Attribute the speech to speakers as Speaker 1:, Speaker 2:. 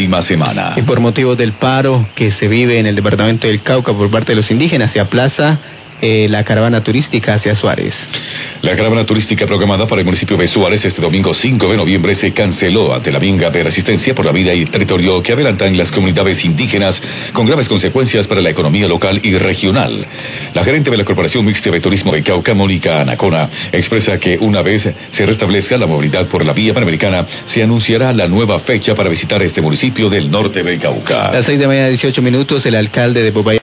Speaker 1: próxima semana.
Speaker 2: Y por motivo del paro que se vive en el departamento del Cauca por parte de los indígenas, se aplaza la caravana turística hacia Suárez.
Speaker 1: La caravana turística programada para el municipio de Suárez este domingo 5 de noviembre se canceló ante la minga de resistencia por la vida y el territorio que adelantan las comunidades indígenas, con graves consecuencias para la economía local y regional. La gerente de la Corporación Mixta de Turismo de Cauca, Mónica Anacona, expresa que una vez se restablezca la movilidad por la vía panamericana, se anunciará la nueva fecha para visitar este municipio del norte de Cauca.
Speaker 2: A las 6:18 el alcalde de Popayán